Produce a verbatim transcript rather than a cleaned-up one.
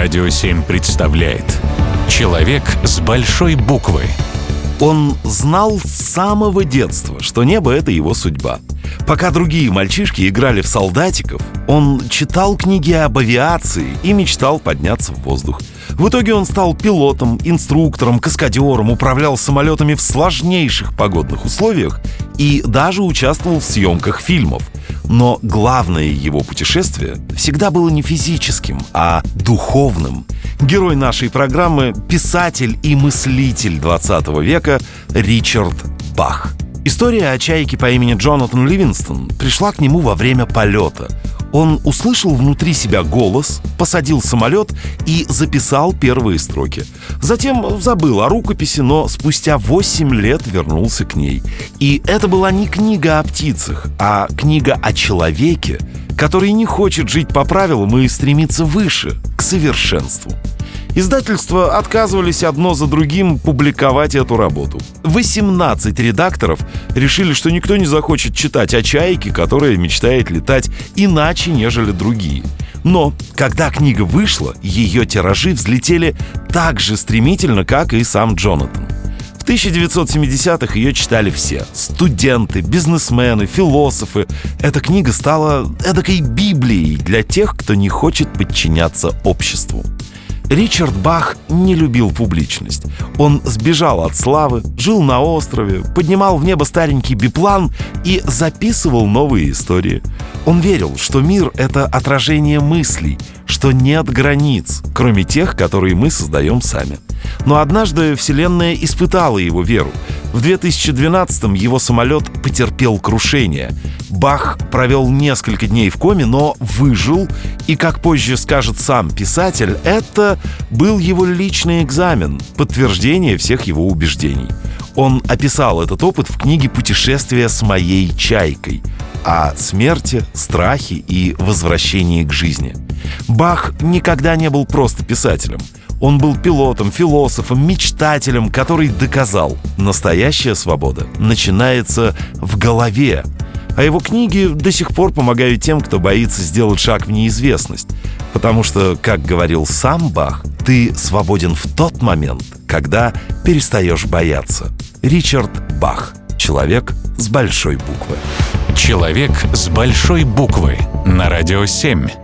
Радио семь представляет «Человек с большой буквы». Он знал с самого детства, что небо — это его судьба. Пока другие мальчишки играли в солдатиков, он читал книги об авиации и мечтал подняться в воздух. В итоге он стал пилотом, инструктором, каскадером, управлял самолетами в сложнейших погодных условиях и даже участвовал в съемках фильмов. Но главное его путешествие всегда было не физическим, а духовным. Герой нашей программы – писатель и мыслитель двадцатого века Ричард Бах. История о чайке по имени Джонатан Ливингстон пришла к нему во время полета. Он услышал внутри себя голос, посадил самолет и записал первые строки. Затем забыл о рукописи, но спустя восемь лет вернулся к ней. И это была не книга о птицах, а книга о человеке, который не хочет жить по правилам и стремится выше, к совершенству. Издательства отказывались одно за другим публиковать эту работу. восемнадцать редакторов решили, что никто не захочет читать о чайке, которая мечтает летать иначе, нежели другие. Но когда книга вышла, ее тиражи взлетели так же стремительно, как и сам Джонатан. В тысяча девятьсот семидесятых ее читали все – студенты, бизнесмены, философы. Эта книга стала эдакой Библией для тех, кто не хочет подчиняться обществу. Ричард Бах не любил публичность. Он сбежал от славы, жил на острове, поднимал в небо старенький биплан и записывал новые истории. Он верил, что мир — это отражение мыслей, что нет границ, кроме тех, которые мы создаем сами. Но однажды Вселенная испытала его веру. В две тысячи двенадцатом его самолет потерпел крушение. Бах провел несколько дней в коме, но выжил, и, как позже скажет сам писатель, это был его личный экзамен, подтверждение всех его убеждений. Он описал этот опыт в книге «Путешествие с моей чайкой» о смерти, страхе и возвращении к жизни. Бах никогда не был просто писателем. Он был пилотом, философом, мечтателем, который доказал: настоящая свобода начинается в голове. А его книги до сих пор помогают тем, кто боится сделать шаг в неизвестность. Потому что, как говорил сам Бах, ты свободен в тот момент, когда перестаешь бояться. Ричард Бах. Человек с большой буквы. «Человек с большой буквы» на Радио семь.